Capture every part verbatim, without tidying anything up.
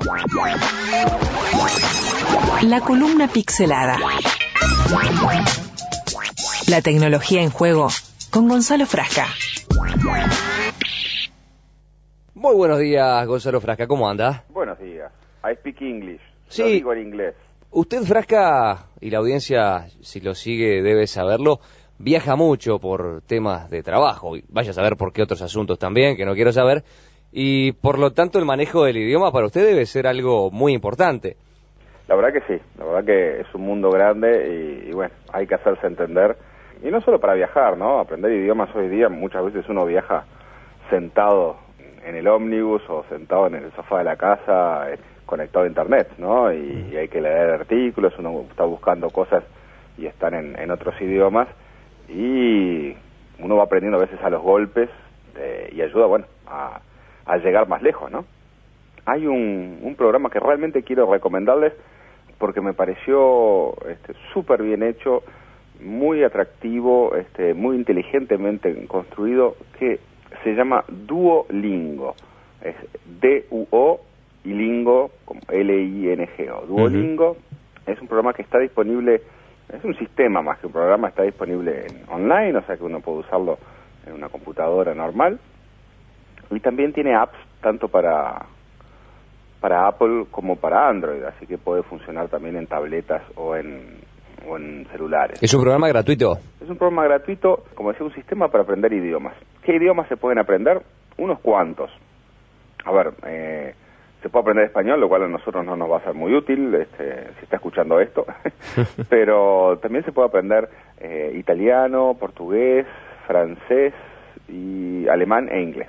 La columna pixelada. La tecnología en juego con Gonzalo Frasca. Muy buenos días, Gonzalo Frasca, ¿cómo anda? Buenos días. I speak English. Sí. Lo digo en inglés. Usted, Frasca, y la audiencia, si lo sigue, debe saberlo, viaja mucho por temas de trabajo. Vaya a saber por qué otros asuntos también, que no quiero saber. Y por lo tanto, el manejo del idioma para usted debe ser algo muy importante. La verdad que sí. La verdad que es un mundo grande y, y bueno, hay que hacerse entender. Y no solo para viajar, ¿no? Aprender idiomas hoy día, muchas veces uno viaja sentado en el ómnibus o sentado en el sofá de la casa, eh, conectado a internet, ¿no? Y, y hay que leer artículos, uno está buscando cosas y están en, en otros idiomas y uno va aprendiendo a veces a los golpes eh, y ayuda, bueno, a, a llegar más lejos, ¿no? Hay un, un programa que realmente quiero recomendarles porque me pareció este, súper bien hecho, muy atractivo, este, muy inteligentemente construido, que se llama Duolingo. Es D U O y Lingo, como L I N G O. Duolingo uh-huh. Es un programa que está disponible, es un sistema más que un programa, está disponible en online, o sea que uno puede usarlo en una computadora normal. Y también tiene apps tanto para, para Apple como para Android, así que puede funcionar también en tabletas o en, o en celulares. ¿Es un programa gratuito? Es un programa gratuito, como decía, un sistema para aprender idiomas. ¿Qué idiomas se pueden aprender? Unos cuantos. A ver, eh, se puede aprender español, lo cual a nosotros no nos va a ser muy útil, este, si está escuchando esto, pero también se puede aprender eh, italiano, portugués, francés, y alemán e inglés.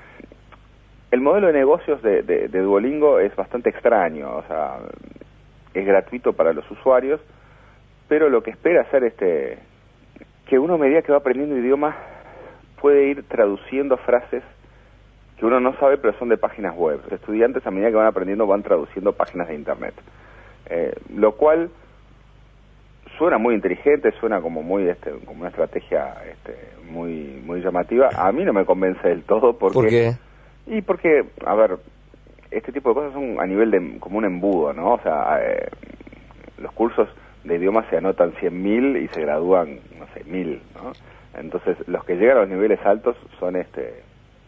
El modelo de negocios de, de, de Duolingo es bastante extraño, o sea, es gratuito para los usuarios, pero lo que espera hacer este, que uno a medida que va aprendiendo idiomas puede ir traduciendo frases que uno no sabe, pero son de páginas web. Los estudiantes a medida que van aprendiendo van traduciendo páginas de internet, eh, lo cual suena muy inteligente, suena como muy este, como una estrategia este, muy muy llamativa. A mí no me convence del todo porque ¿Por qué? Y porque, a ver, este tipo de cosas son a nivel de como un embudo, ¿no? O sea, eh, los cursos de idiomas se anotan cien mil y se gradúan, no sé, mil, ¿no? Entonces, los que llegan a los niveles altos son este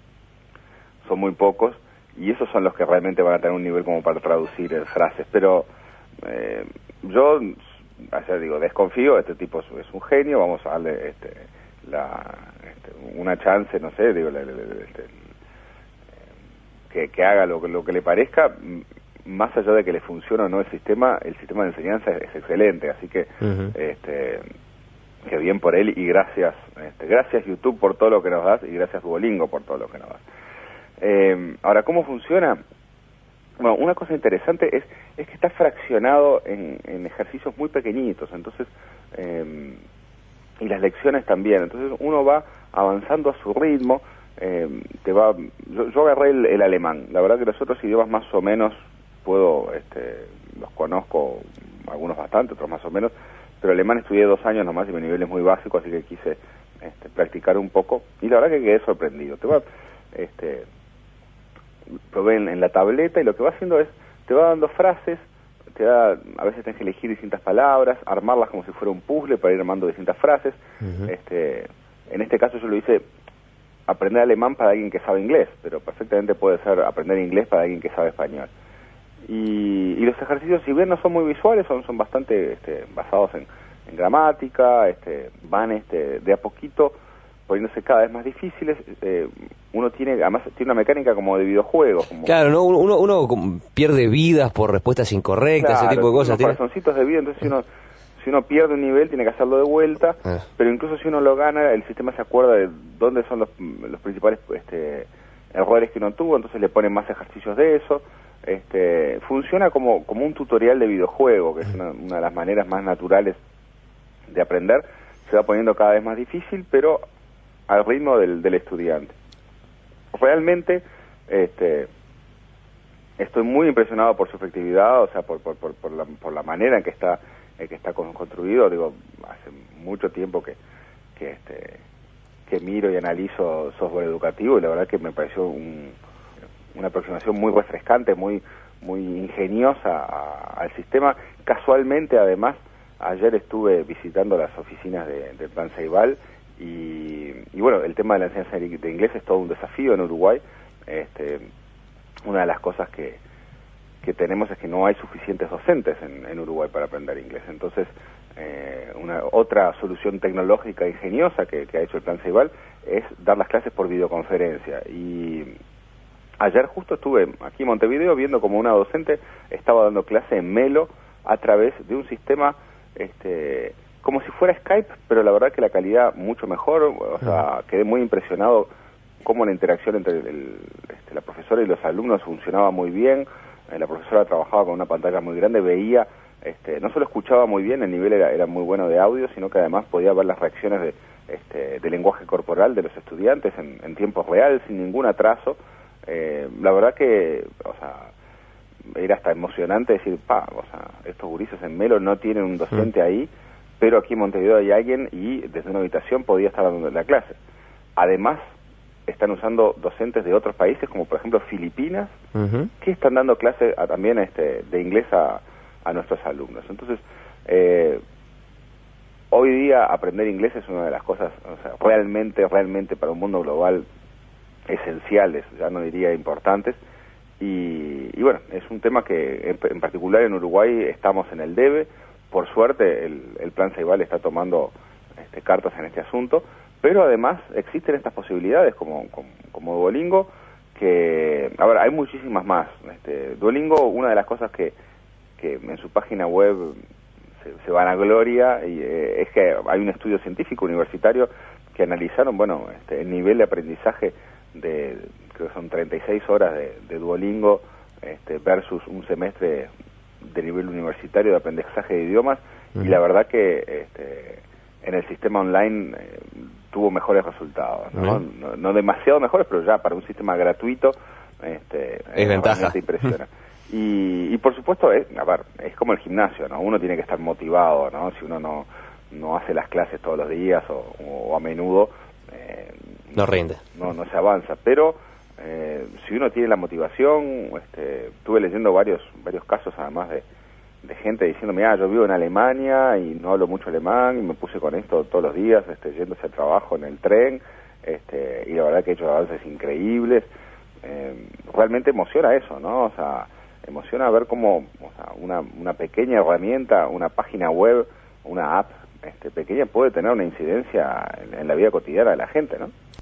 son muy pocos y esos son los que realmente van a tener un nivel como para traducir eh, frases. Pero eh, yo, o sea, digo, desconfío, este tipo es, es un genio, vamos a darle este, la, este, una chance, no sé, digo, le, le, le, este, Que, que haga lo, lo que le parezca, más allá de que le funcione o no el sistema, el sistema de enseñanza es, es excelente, así que uh-huh. este, que bien por él y gracias, este, gracias YouTube por todo lo que nos das y gracias Duolingo por todo lo que nos das. Eh, ahora, ¿cómo funciona? Bueno, una cosa interesante es, es que está fraccionado en, en ejercicios muy pequeñitos, entonces, eh, y las lecciones también, entonces uno va avanzando a su ritmo. Eh, te va, yo, yo agarré el, el alemán. La verdad que los otros idiomas más o menos puedo, este, los conozco, algunos bastante, otros más o menos, pero alemán estudié dos años nomás y mi nivel es muy básico, así que quise este, practicar un poco y la verdad que quedé sorprendido. Te va, este, probé en, en la tableta y lo que va haciendo es, te va dando frases, te da, a veces tienes que elegir distintas palabras, armarlas como si fuera un puzzle para ir armando distintas frases. Uh-huh. Este, en este caso yo lo hice aprender alemán para alguien que sabe inglés, pero perfectamente puede ser aprender inglés para alguien que sabe español. Y, y los ejercicios, si bien no son muy visuales, son, son bastante este, basados en, en gramática, este, van este, de a poquito poniéndose cada vez más difíciles. Eh, uno tiene, además, tiene una mecánica como de videojuego. Como... Claro, ¿no? uno, uno, uno pierde vidas por respuestas incorrectas, claro, ese tipo de cosas. Tiene corazoncitos de vida, entonces si uno... Si uno pierde un nivel, tiene que hacerlo de vuelta, ah. pero incluso si uno lo gana, el sistema se acuerda de dónde son los, los principales este, errores que uno tuvo, entonces le ponen más ejercicios de eso. Este, funciona como, como un tutorial de videojuego, que es una, una de las maneras más naturales de aprender. Se va poniendo cada vez más difícil, pero al ritmo del, del estudiante. Realmente, este, estoy muy impresionado por su efectividad, o sea, por, por, por, por, la, por la manera en que está que está construido. Digo, hace mucho tiempo que que este que miro y analizo software educativo y la verdad que me pareció un, una aproximación muy refrescante, muy muy ingeniosa a, al sistema. Casualmente, además, ayer estuve visitando las oficinas de, del Plan Ceibal y, y bueno, el tema de la enseñanza de inglés es todo un desafío en Uruguay. Este, una de las cosas que, que tenemos es que no hay suficientes docentes en, en Uruguay para aprender inglés. Entonces, eh, una otra solución tecnológica ingeniosa que, que ha hecho el Plan Ceibal es dar las clases por videoconferencia. Y ayer justo estuve aquí en Montevideo viendo como una docente estaba dando clase en Melo a través de un sistema este, como si fuera Skype, pero la verdad que la calidad mucho mejor. O sea, quedé muy impresionado cómo la interacción entre el, el, este, la profesora y los alumnos funcionaba muy bien. Eh, la profesora trabajaba con una pantalla muy grande, veía, este, no solo escuchaba muy bien, el nivel era, era muy bueno de audio, sino que además podía ver las reacciones de, este, de lenguaje corporal de los estudiantes en, en tiempo real, sin ningún atraso. Eh, la verdad que, o sea, era hasta emocionante decir, pa, o sea, estos gurises en Melo no tienen un docente ahí, pero aquí en Montevideo hay alguien y desde una habitación podía estar dando la clase. Además, están usando docentes de otros países, como por ejemplo Filipinas, uh-huh. que están dando clase a, también este, de inglés a, a nuestros alumnos. Entonces, eh, hoy día aprender inglés es una de las cosas, o sea, realmente, realmente para un mundo global esenciales, ya no diría importantes, y, y bueno, es un tema que en, en particular en Uruguay estamos en el debe. Por suerte el, el Plan Ceibal está tomando este, cartas en este asunto, pero además existen estas posibilidades como, como, como Duolingo, que, a ver, hay muchísimas más. Este, Duolingo, una de las cosas que, que en su página web se, se vanagloria y, eh, es que hay un estudio científico universitario que analizaron, bueno, este, el nivel de aprendizaje de, creo que son treinta y seis horas de, de Duolingo este, versus un semestre de nivel universitario de aprendizaje de idiomas, uh-huh. y la verdad que este, en el sistema online eh, tuvo mejores resultados, ¿no? Uh-huh. No, no demasiado mejores, pero ya para un sistema gratuito este, es ventaja. Impresiona. y, y por supuesto, es, a ver, es como el gimnasio, ¿no? Uno tiene que estar motivado, ¿no? Si uno no, no hace las clases todos los días o, o a menudo, eh, no rinde. No, no se avanza, pero eh, si uno tiene la motivación, este, estuve leyendo varios varios casos además de, de gente diciendo, mira, yo vivo en Alemania y no hablo mucho alemán y me puse con esto todos los días, este, yéndose al trabajo en el tren, este, y la verdad que he hecho avances increíbles. Eh, realmente emociona eso, ¿no? O sea, emociona ver cómo, o sea, una, una pequeña herramienta, una página web, una app este, pequeña puede tener una incidencia en, en la vida cotidiana de la gente, ¿no?